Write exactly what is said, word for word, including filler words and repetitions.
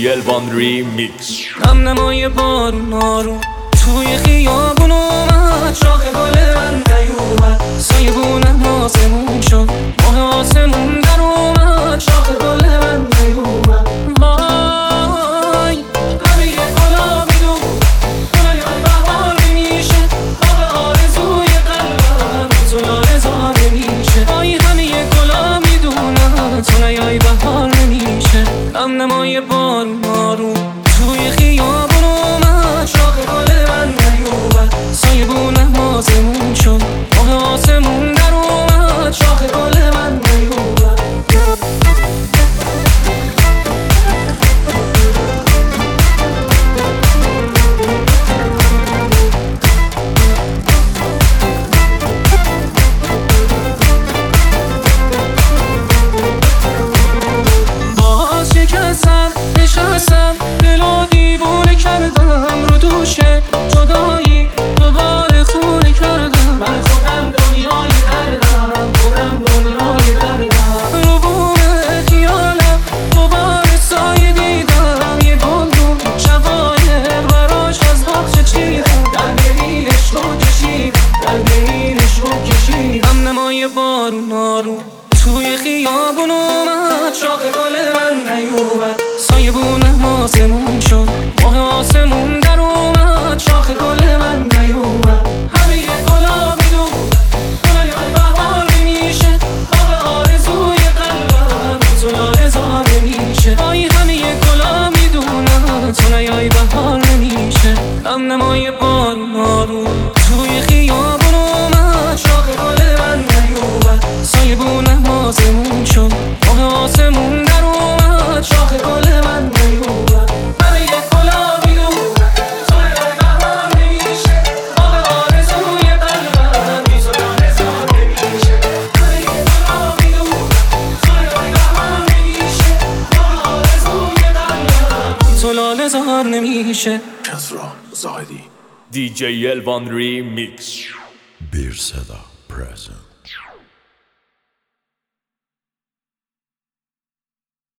الوان ریمیکس. هم نمای بارون آروم توی خیابون اومد، شاخ گل من نیومد، سایه بونم آسمون شد، ماه آسمون در اومد، شاخ گل من نیومد. وای همه یه گلا میدون گلای بهار میشه، آب آرزوی قلبم تو لاله‌زار نمیشه. وای همه یه گلا میدونم تو نیای بهار نمیشه. هم نمای بارون آروم توی خیابون اومد، شاخ گل من نیومد، سایه بونم آسمون شد، ماه آسمون در اومد، شاخ گل من نیومد. باز شکستم نشستم دل و دیوونه کردم رو دوشه جدایی دوباره خونه کردم. من خودم دنیای دردم، خودم دنیای دردم، رو بوم خیالم دوباره سایه دیدم، یه گلدون شقایق براش از باغچه چیدم، در دلینش رو کشیدم، در دلینش رو کشیدم. هم نمای بارون آروم توی خیابون اومد، شاخ گل من نیومد، سایه بونم آسمون شد، ماه آسمون در اومد، شاخ گل من نیومد. همه یه گلا میدون گلای بهار میشه، آب آرزوی قلبم تو لاله‌زار نمیشه. وای همه یه گلا میدونم تو نیای بهار نمیشه. هم نمای بارون آروم توی خیابون اومد، شاخ گل من نیومد، سایه بونم آسمون شد، ماه آسمون در اومد، شاخ گل من نیومد. همه یه گلا میدون گلای بهار نمیشه، آب آرزوی قلبم تو لاله‌زار نمیشه. همه یه گلا میدون گلای بهار نمیشه، آب آرزوی قلبم تو لاله‌زار نمیشه. کسرا زاهدی دی جی الوان ریمیکس. bir seda present.